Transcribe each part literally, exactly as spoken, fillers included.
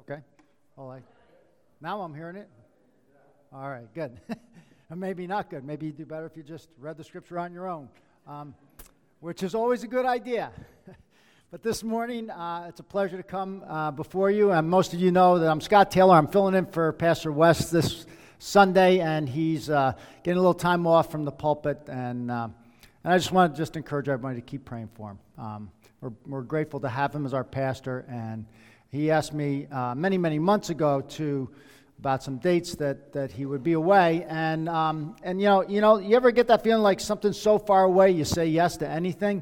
okay? All right. Now I'm hearing it. All right, good. And maybe not good. Maybe you'd do better if you just read the scripture on your own, um, which is always a good idea. But this morning, uh, it's a pleasure to come uh, before you. And most of you know that I'm Scott Taylor. I'm filling in for Pastor West this Sunday, and he's uh, getting a little time off from the pulpit. And uh, and I just want to just encourage everybody to keep praying for him. Um, we're, we're grateful to have him as our pastor, and he asked me uh, many, many months ago to about some dates that, that he would be away. And um, and you know, you know, you ever get that feeling like something's so far away you say yes to anything?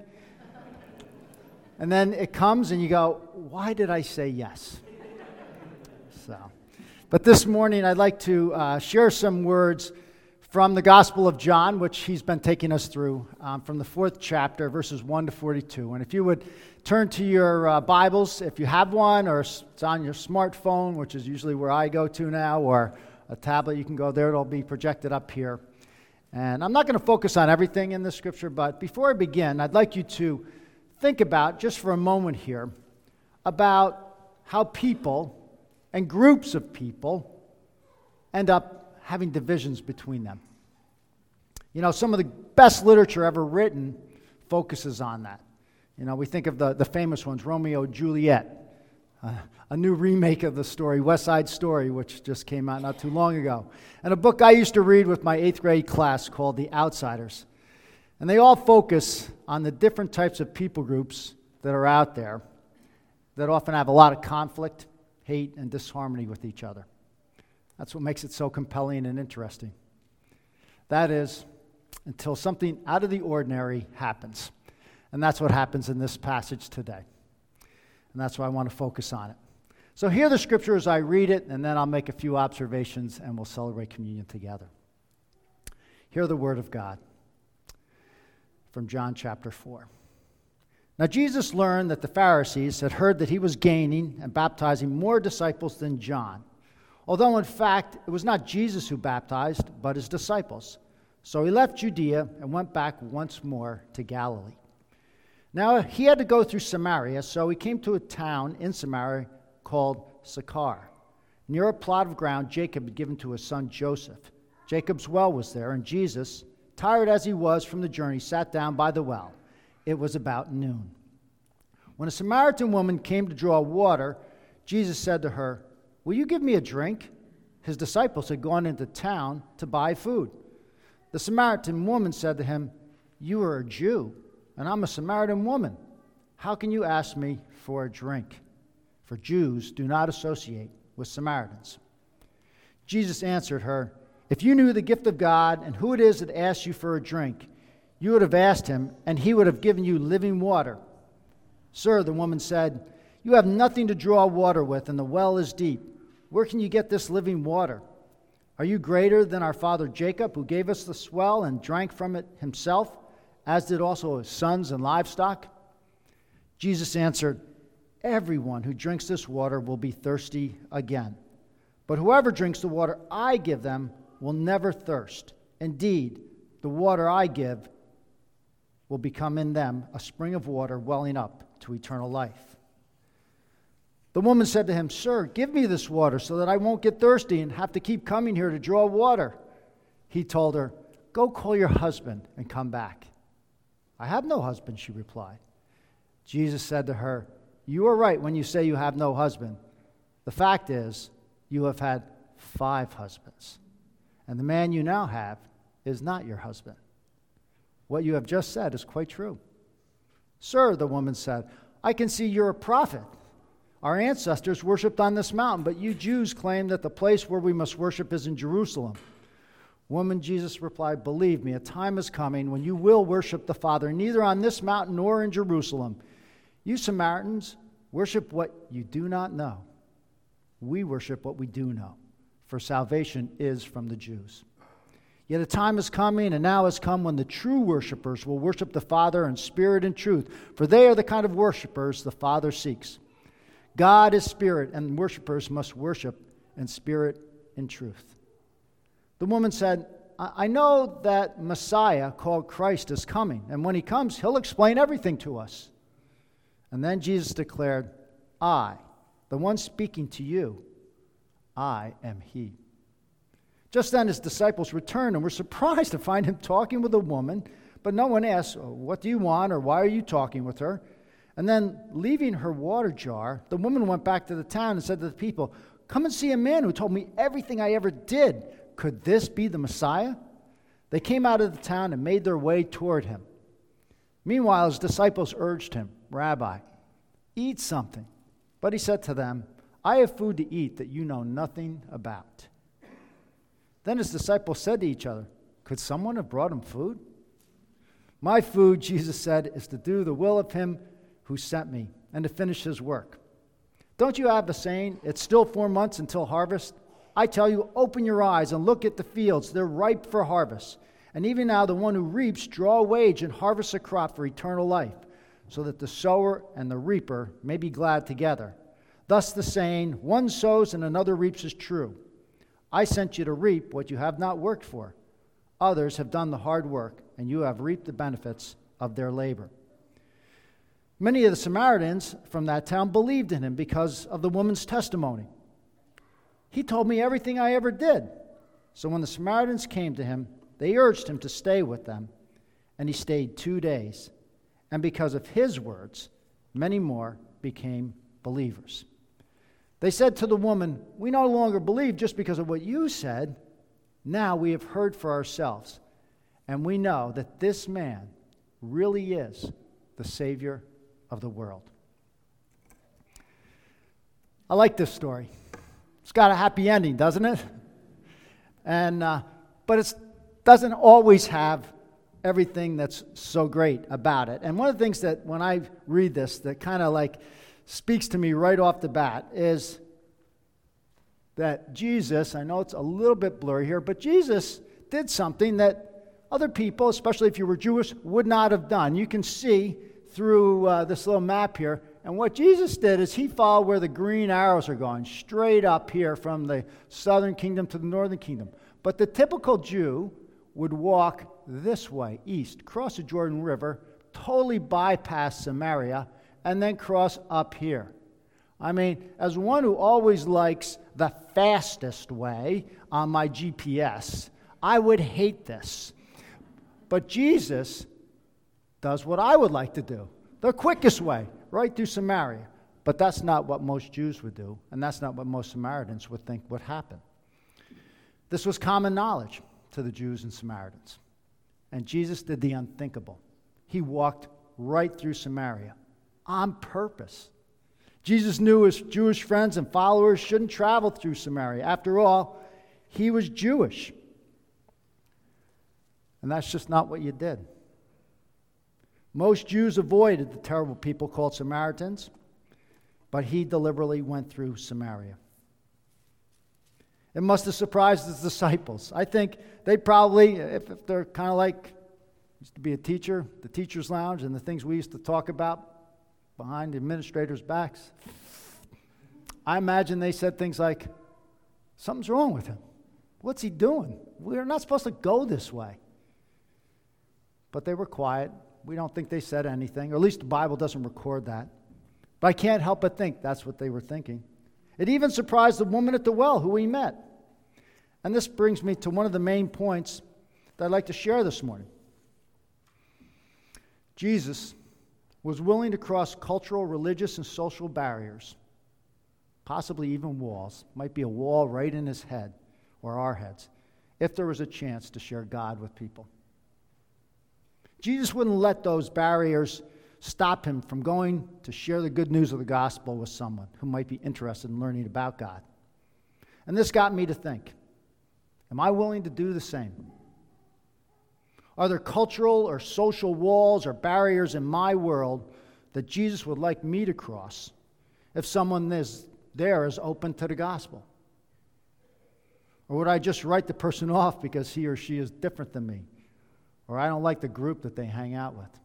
And then it comes and you go, why did I say yes? So, but this morning I'd like to uh, share some words from the Gospel of John, which he's been taking us through, um, from the fourth chapter, verses one to forty-two. And if you would turn to your uh, Bibles, if you have one, or it's on your smartphone, which is usually where I go to now, or a tablet, you can go there. It'll be projected up here. And I'm not going to focus on everything in the scripture, but before I begin, I'd like you to think about, just for a moment here, about how people and groups of people end up having divisions between them. You know, some of the best literature ever written focuses on that. You know, we think of the, the famous ones, Romeo and Juliet, uh, a new remake of the story, West Side Story, which just came out not too long ago, and a book I used to read with my eighth grade class called The Outsiders. And they all focus on the different types of people groups that are out there that often have a lot of conflict, hate, and disharmony with each other. That's what makes it so compelling and interesting. That is, until something out of the ordinary happens. And that's what happens in this passage today. And that's why I want to focus on it. So hear the scripture as I read it, and then I'll make a few observations, and we'll celebrate communion together. Hear the word of God from John chapter four. Now Jesus learned that the Pharisees had heard that he was gaining and baptizing more disciples than John, although in fact it was not Jesus who baptized, but his disciples. So he left Judea and went back once more to Galilee. Now he had to go through Samaria, so he came to a town in Samaria called Sychar, near a plot of ground Jacob had given to his son Joseph. Jacob's well was there, and Jesus, tired as he was from the journey, sat down by the well. It was about noon. When a Samaritan woman came to draw water, Jesus said to her, "Will you give me a drink?" His disciples had gone into town to buy food. The Samaritan woman said to him, "You are a Jew, and I'm a Samaritan woman. How can you ask me for a drink?" For Jews do not associate with Samaritans. Jesus answered her, "If you knew the gift of God and who it is that asks you for a drink, you would have asked him, and he would have given you living water." "Sir," the woman said, "you have nothing to draw water with, and the well is deep. Where can you get this living water? Are you greater than our father Jacob, who gave us this well and drank from it himself, as did also his sons and livestock?" Jesus answered, "Everyone who drinks this water will be thirsty again. But whoever drinks the water I give them will never thirst. Indeed, the water I give will become in them a spring of water welling up to eternal life." The woman said to him, "Sir, give me this water so that I won't get thirsty and have to keep coming here to draw water." He told her, "Go call your husband and come back." "I have no husband," she replied. Jesus said to her, "You are right when you say you have no husband. The fact is, you have had five husbands, and the man you now have is not your husband. What you have just said is quite true." "Sir," the woman said, "I can see you're a prophet. Our ancestors worshipped on this mountain, but you Jews claim that the place where we must worship is in Jerusalem." "Woman," Jesus replied, "believe me, a time is coming when you will worship the Father, neither on this mountain nor in Jerusalem. You Samaritans worship what you do not know. We worship what we do know, for salvation is from the Jews. Yet a time is coming, and now has come, when the true worshipers will worship the Father in spirit and truth, for they are the kind of worshipers the Father seeks. God is spirit, and worshipers must worship in spirit and truth." The woman said, I know that Messiah, called Christ, is coming, and when he comes, he'll explain everything to us." And then Jesus declared, "I the one speaking to you, I am he." Just then his disciples returned and were surprised to find him talking with a woman, but no one asked, "Oh, what do you want?" or "Why are you talking with her?" And then, leaving her water jar, the woman went back to the town and said to the people, "Come and see a man who told me everything I ever did. Could this be the Messiah?" They came out of the town and made their way toward him. Meanwhile, his disciples urged him, "Rabbi, eat something." But he said to them, "I have food to eat that you know nothing about." Then his disciples said to each other, "Could someone have brought him food?" "My food," Jesus said, "is to do the will of him who sent me and to finish his work. Don't you have a saying, 'It's still four months until harvest'? I tell you, open your eyes and look at the fields. They're ripe for harvest. And even now the one who reaps draws a wage and harvests a crop for eternal life, so that the sower and the reaper may be glad together. Thus the saying, 'One sows and another reaps' is true. I sent you to reap what you have not worked for. Others have done the hard work, and you have reaped the benefits of their labor.'" Many of the Samaritans from that town believed in him because of the woman's testimony. "He told me everything I ever did." So when the Samaritans came to him, they urged him to stay with them, and he stayed two days. And because of his words, many more became believers. They said to the woman, "We no longer believe just because of what you said. Now we have heard for ourselves, and we know that this man really is the Savior of the world." I like this story. It's got a happy ending, doesn't it? And uh, but it doesn't always have everything that's so great about it. And one of the things that when I read this that kind of like speaks to me right off the bat is that Jesus, I know it's a little bit blurry here, but Jesus did something that other people, especially if you were Jewish, would not have done. You can see through uh, this little map here. And what Jesus did is he followed where the green arrows are going, straight up here from the southern kingdom to the northern kingdom. But the typical Jew would walk this way, east, cross the Jordan River, totally bypass Samaria, and then cross up here. I mean, as one who always likes the fastest way on my G P S, I would hate this. But Jesus does what I would like to do, the quickest way, right through Samaria. But that's not what most Jews would do, and that's not what most Samaritans would think would happen. This was common knowledge to the Jews and Samaritans. And Jesus did the unthinkable. He walked right through Samaria on purpose. Jesus knew his Jewish friends and followers shouldn't travel through Samaria. After all, he was Jewish. And that's just not what you did. Most Jews avoided the terrible people called Samaritans, but he deliberately went through Samaria. It must have surprised his disciples. I think they probably, if, if they're kind of like, used to be a teacher, the teacher's lounge, and the things we used to talk about behind the administrators' backs, I imagine they said things like, "Something's wrong with him. What's he doing? We're not supposed to go this way." But they were quiet. We don't think they said anything, or at least the Bible doesn't record that. But I can't help but think that's what they were thinking. It even surprised the woman at the well who we met. And this brings me to one of the main points that I'd like to share this morning. Jesus was willing to cross cultural, religious, and social barriers, possibly even walls. Might be a wall right in his head or our heads, if there was a chance to share God with people. Jesus wouldn't let those barriers stop him from going to share the good news of the gospel with someone who might be interested in learning about God. And this got me to think, am I willing to do the same? Are there cultural or social walls or barriers in my world that Jesus would like me to cross if someone is there is open to the gospel? Or would I just write the person off because he or she is different than me? Or I don't like the group that they hang out with?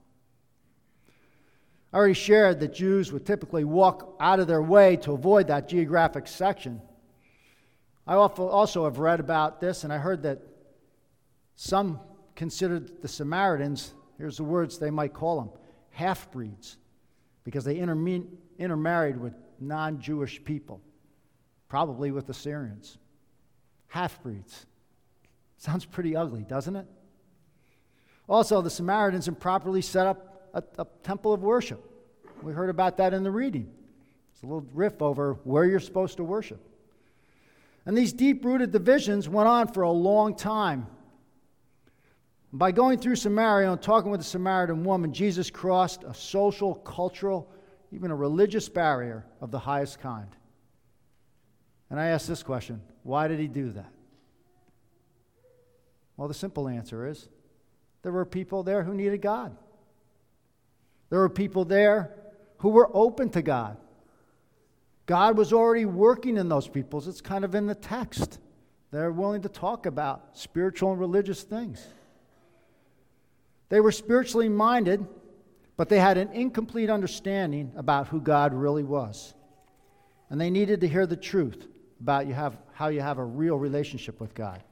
I already shared that Jews would typically walk out of their way to avoid that geographic section. I also have read about this, and I heard that some considered the Samaritans, here's the words they might call them, half-breeds, because they interme- intermarried with non-Jewish people, probably with Assyrians, half-breeds. Sounds pretty ugly, doesn't it? Also, the Samaritans improperly set up a, a temple of worship. We heard about that in the reading. It's a little riff over where you're supposed to worship. And these deep-rooted divisions went on for a long time. By going through Samaria and talking with a Samaritan woman, Jesus crossed a social, cultural, even a religious barrier of the highest kind. And I ask this question, why did he do that? Well, the simple answer is, there were people there who needed God. There were people there who were open to God. God was already working in those peoples. It's kind of in the text. They're willing to talk about spiritual and religious things. They were spiritually minded, but they had an incomplete understanding about who God really was. And they needed to hear the truth about you have, how you have a real relationship with God.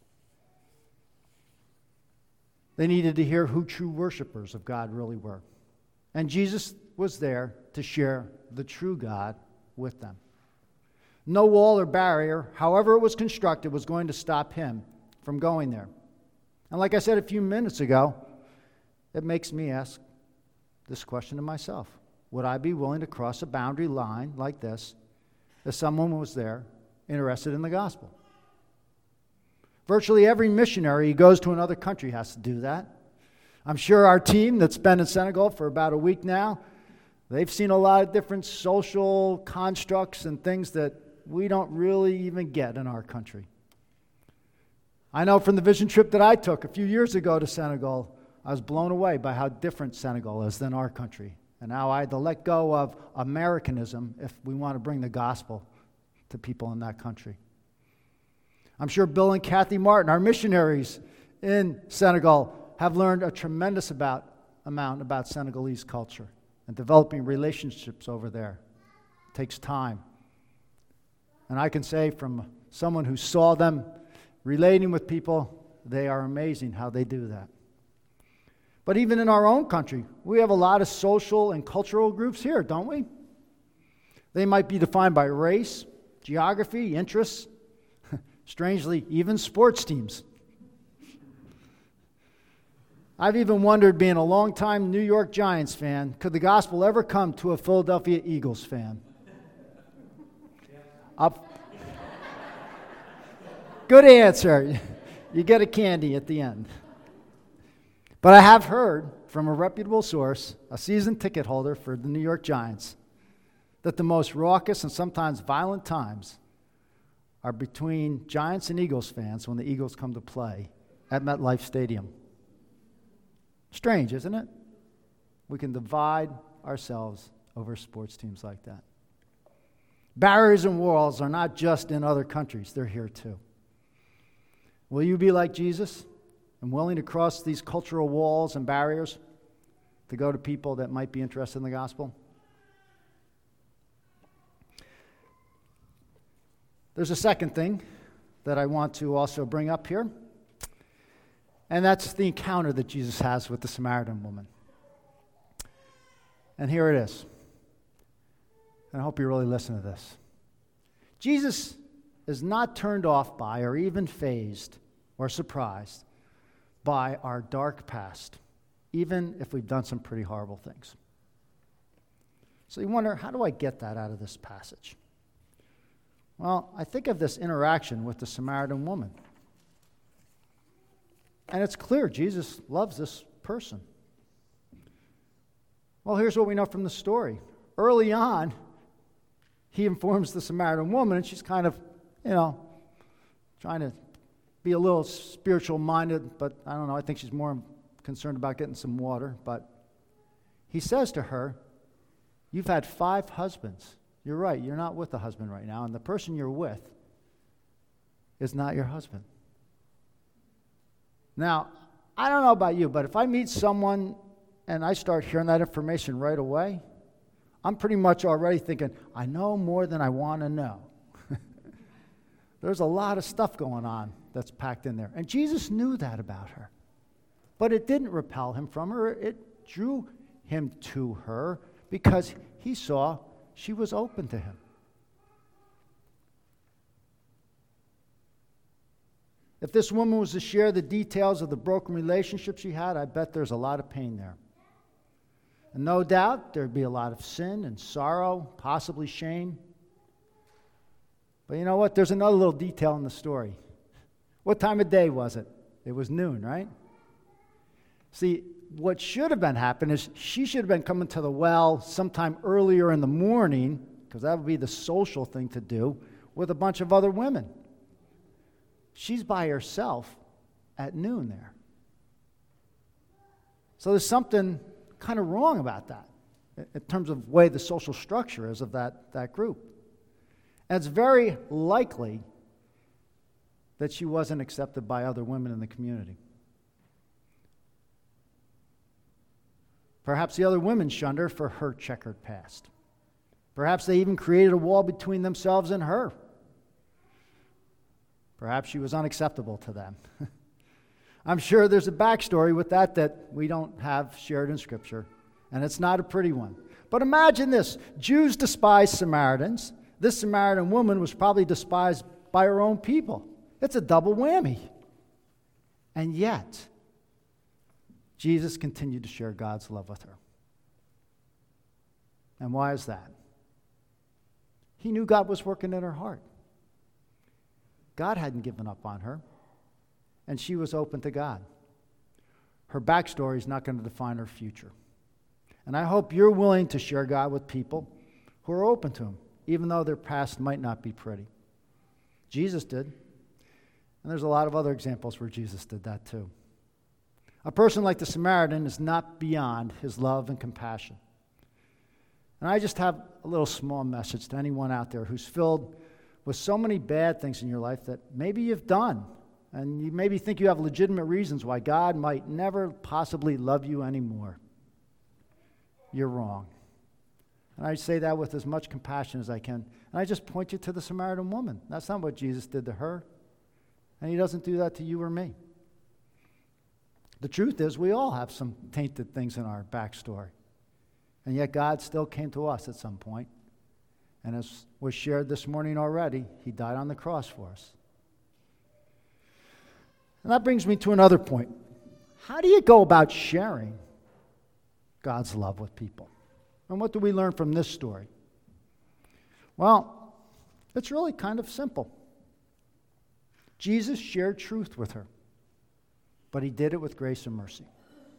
They needed to hear who true worshipers of God really were. And Jesus was there to share the true God with them. No wall or barrier, however it was constructed, was going to stop him from going there. And like I said a few minutes ago, it makes me ask this question to myself. Would I be willing to cross a boundary line like this if someone was there interested in the gospel? Virtually every missionary who goes to another country has to do that. I'm sure our team that's been in Senegal for about a week now, they've seen a lot of different social constructs and things that we don't really even get in our country. I know from the vision trip that I took a few years ago to Senegal, I was blown away by how different Senegal is than our country, and how I had to let go of Americanism if we want to bring the gospel to people in that country. I'm sure Bill and Kathy Martin, our missionaries in Senegal, have learned a tremendous about, amount about Senegalese culture and developing relationships over there. It takes time. And I can say from someone who saw them relating with people, they are amazing how they do that. But even in our own country, we have a lot of social and cultural groups here, don't we? They might be defined by race, geography, interests, strangely, even sports teams. I've even wondered, being a longtime New York Giants fan, could the gospel ever come to a Philadelphia Eagles fan? Up. Good answer. You get a candy at the end. But I have heard from a reputable source, a season ticket holder for the New York Giants, that the most raucous and sometimes violent times are between Giants and Eagles fans when the Eagles come to play at MetLife Stadium. Strange, isn't it? We can divide ourselves over sports teams like that. Barriers and walls are not just in other countries, they're here too. Will you be like Jesus and willing to cross these cultural walls and barriers to go to people that might be interested in the gospel? There's a second thing that I want to also bring up here, and that's the encounter that Jesus has with the Samaritan woman. And here it is. And I hope you really listen to this. Jesus is not turned off by or even fazed or surprised by our dark past, even if we've done some pretty horrible things. So you wonder, how do I get that out of this passage? Well, I think of this interaction with the Samaritan woman. And it's clear Jesus loves this person. Well, here's what we know from the story. Early on, he informs the Samaritan woman, and she's kind of, you know, trying to be a little spiritual minded, but I don't know, I think she's more concerned about getting some water. But he says to her, "You've had five husbands. You're right, you're not with a husband right now, and the person you're with is not your husband." Now, I don't know about you, but if I meet someone and I start hearing that information right away, I'm pretty much already thinking, I know more than I want to know. There's a lot of stuff going on that's packed in there. And Jesus knew that about her. But it didn't repel him from her. It drew him to her because he saw she was open to him. If this woman was to share the details of the broken relationship she had, I bet there's a lot of pain there. And no doubt there'd be a lot of sin and sorrow, possibly shame. But you know what? There's another little detail in the story. What time of day was it? It was noon, right? See, what should have been happening is she should have been coming to the well sometime earlier in the morning, because that would be the social thing to do, with a bunch of other women. She's by herself at noon there. So there's something kind of wrong about that in terms of the way the social structure is of that, that group. And it's very likely that she wasn't accepted by other women in the community. Perhaps the other women shunned her for her checkered past. Perhaps they even created a wall between themselves and her. Perhaps she was unacceptable to them. I'm sure there's a backstory with that that we don't have shared in Scripture, and it's not a pretty one. But imagine this. Jews despised Samaritans. This Samaritan woman was probably despised by her own people. It's a double whammy. And yet, Jesus continued to share God's love with her. And why is that? He knew God was working in her heart. God hadn't given up on her, and she was open to God. Her backstory is not going to define her future. And I hope you're willing to share God with people who are open to Him, even though their past might not be pretty. Jesus did. And there's a lot of other examples where Jesus did that too. A person like the Samaritan is not beyond His love and compassion. And I just have a little small message to anyone out there who's filled with so many bad things in your life that maybe you've done, and you maybe think you have legitimate reasons why God might never possibly love you anymore. You're wrong. And I say that with as much compassion as I can. And I just point you to the Samaritan woman. That's not what Jesus did to her. And He doesn't do that to you or me. The truth is, we all have some tainted things in our backstory. And yet God still came to us at some point. And as was shared this morning already, He died on the cross for us. And that brings me to another point. How do you go about sharing God's love with people? And what do we learn from this story? Well, it's really kind of simple. Jesus shared truth with her, but He did it with grace and mercy.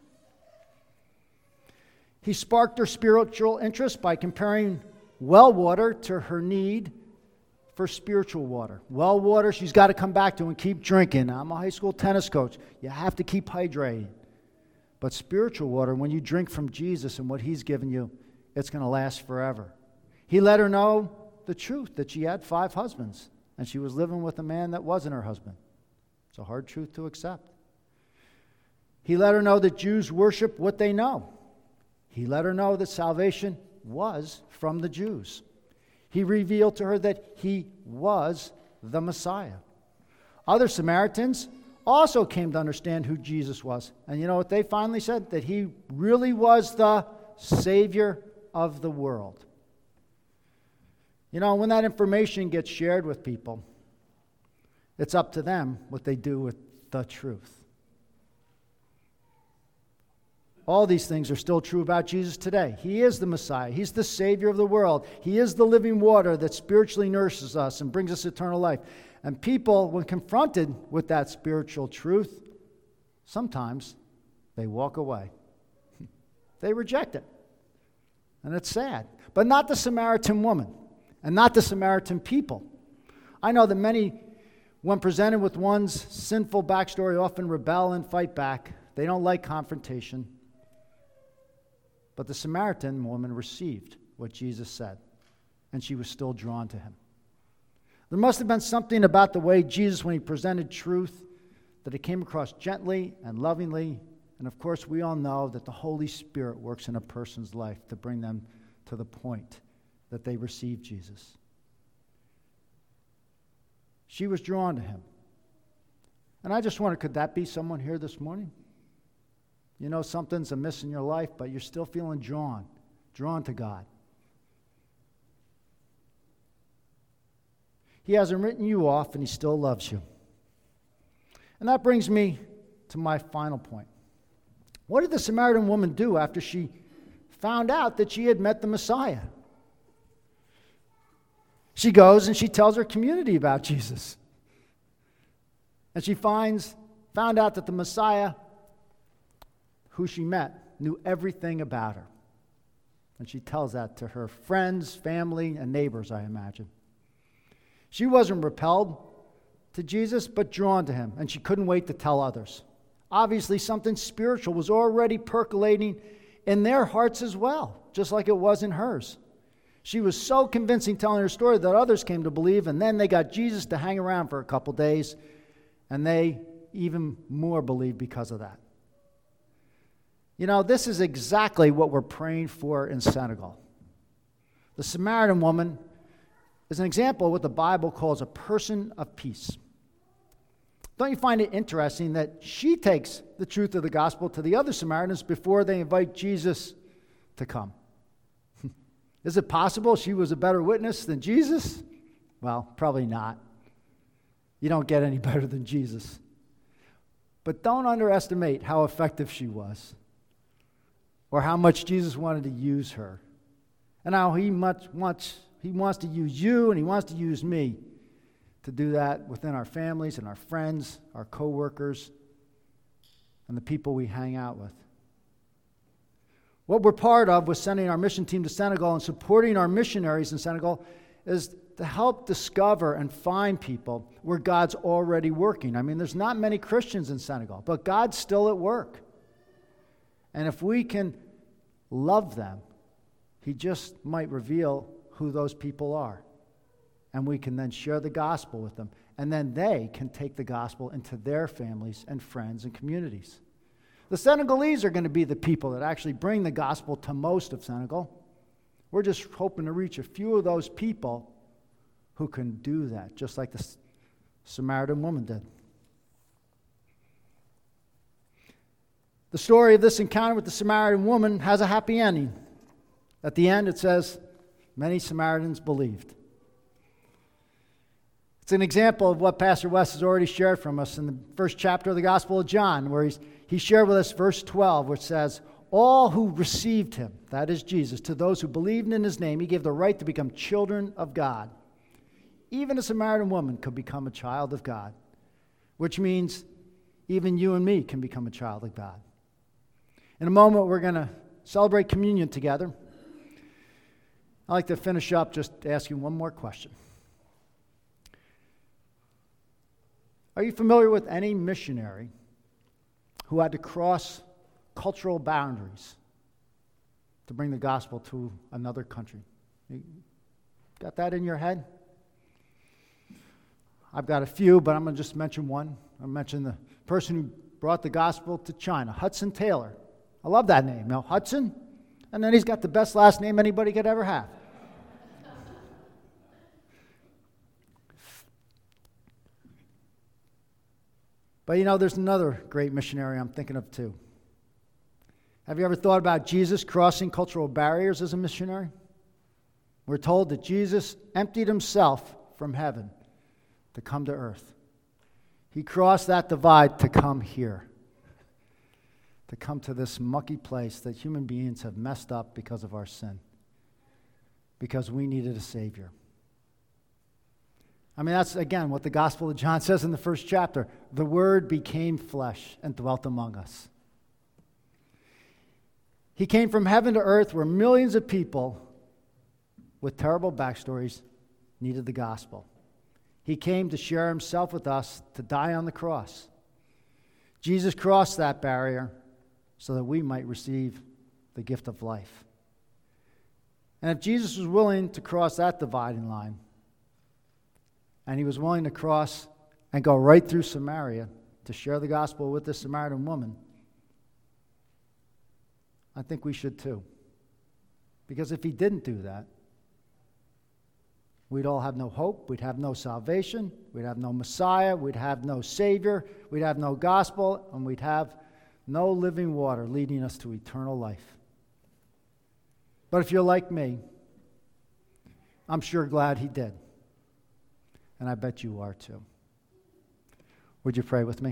He sparked her spiritual interest by comparing well water to her need for spiritual water. Well water she's got to come back to and keep drinking. I'm a high school tennis coach. You have to keep hydrating. But spiritual water, when you drink from Jesus and what He's given you, it's going to last forever. He let her know the truth, that she had five husbands, and she was living with a man that wasn't her husband. It's a hard truth to accept. He let her know that Jews worship what they know. He let her know that salvation was from the Jews. He revealed to her that He was the Messiah. Other Samaritans also came to understand who Jesus was. And you know what they finally said? That He really was the Savior of the world. You know, when that information gets shared with people, it's up to them what they do with the truth. All these things are still true about Jesus today. He is the Messiah. He's the Savior of the world. He is the living water that spiritually nourishes us and brings us eternal life. And people, when confronted with that spiritual truth, sometimes they walk away. They reject it. And it's sad. But not the Samaritan woman, and not the Samaritan people. I know that many, when presented with one's sinful backstory, often rebel and fight back. They don't like confrontation. But the Samaritan woman received what Jesus said, and she was still drawn to Him. There must have been something about the way Jesus, when He presented truth, that it came across gently and lovingly. And of course, we all know that the Holy Spirit works in a person's life to bring them to the point that they receive Jesus. She was drawn to Him. And I just wonder, could that be someone here this morning? You know something's amiss in your life, but you're still feeling drawn, drawn to God. He hasn't written you off, and he still loves you. And that brings me to my final point. What did the Samaritan woman do after she found out that she had met the Messiah? She goes and she tells her community about Jesus. And she finds, found out that the Messiah, who she met, knew everything about her. And she tells that to her friends, family, and neighbors, I imagine. She wasn't repelled to Jesus, but drawn to him, and she couldn't wait to tell others. Obviously, something spiritual was already percolating in their hearts as well, just like it was in hers. She was so convincing telling her story that others came to believe, and then they got Jesus to hang around for a couple days, and they even more believed because of that. You know, this is exactly what we're praying for in Senegal. The Samaritan woman is an example of what the Bible calls a person of peace. Don't you find it interesting that she takes the truth of the gospel to the other Samaritans before they invite Jesus to come? Is it possible she was a better witness than Jesus? Well, probably not. You don't get any better than Jesus. But don't underestimate how effective she was, or how much Jesus wanted to use her, and how he much wants, he wants to use you, and he wants to use me to do that within our families and our friends, our co-workers, and the people we hang out with. What we're part of with sending our mission team to Senegal and supporting our missionaries in Senegal is to help discover and find people where God's already working. I mean, there's not many Christians in Senegal, but God's still at work. And if we can love them, he just might reveal who those people are. And we can then share the gospel with them. And then they can take the gospel into their families and friends and communities. The Senegalese are going to be the people that actually bring the gospel to most of Senegal. We're just hoping to reach a few of those people who can do that, just like the Samaritan woman did. The story of this encounter with the Samaritan woman has a happy ending. At the end, it says, many Samaritans believed. It's an example of what Pastor West has already shared from us in the first chapter of the Gospel of John, where he's, he shared with us verse twelve, which says, all who received him, that is Jesus, to those who believed in his name, he gave the right to become children of God. Even a Samaritan woman could become a child of God, which means even you and me can become a child of God. In a moment, we're going to celebrate communion together. I'd like to finish up just asking one more question. Are you familiar with any missionary who had to cross cultural boundaries to bring the gospel to another country? You got that in your head? I've got a few, but I'm going to just mention one. I'll mention the person who brought the gospel to China, Hudson Taylor. I love that name. Now, Hudson, and then he's got the best last name anybody could ever have. But you know, there's another great missionary I'm thinking of too. Have you ever thought about Jesus crossing cultural barriers as a missionary? We're told that Jesus emptied himself from heaven to come to earth. He crossed that divide to come here, to come to this mucky place that human beings have messed up because of our sin, because we needed a Savior. I mean, that's, again, what the Gospel of John says in the first chapter. The Word became flesh and dwelt among us. He came from heaven to earth where millions of people with terrible backstories needed the gospel. He came to share himself with us, to die on the cross. Jesus crossed that barrier so that we might receive the gift of life. And if Jesus was willing to cross that dividing line, and he was willing to cross and go right through Samaria to share the gospel with this Samaritan woman, I think we should too. Because if he didn't do that, we'd all have no hope, we'd have no salvation, we'd have no Messiah, we'd have no Savior, we'd have no gospel, and we'd have no living water leading us to eternal life. But if you're like me, I'm sure glad he did. And I bet you are too. Would you pray with me?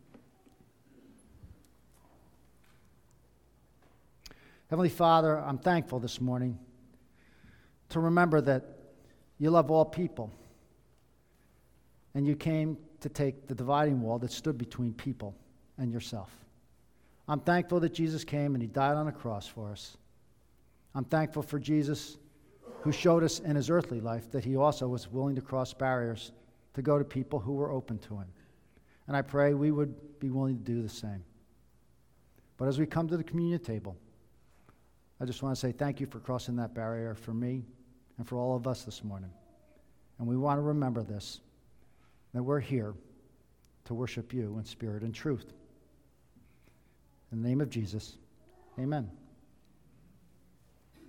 Heavenly Father, I'm thankful this morning to remember that you love all people, and you came to take the dividing wall that stood between people and yourself. I'm thankful that Jesus came and he died on a cross for us. I'm thankful for Jesus, who showed us in his earthly life that he also was willing to cross barriers to go to people who were open to him. And I pray we would be willing to do the same. But as we come to the communion table, I just want to say thank you for crossing that barrier for me and for all of us this morning. And we want to remember this, that we're here to worship you in spirit and truth. In the name of Jesus, amen.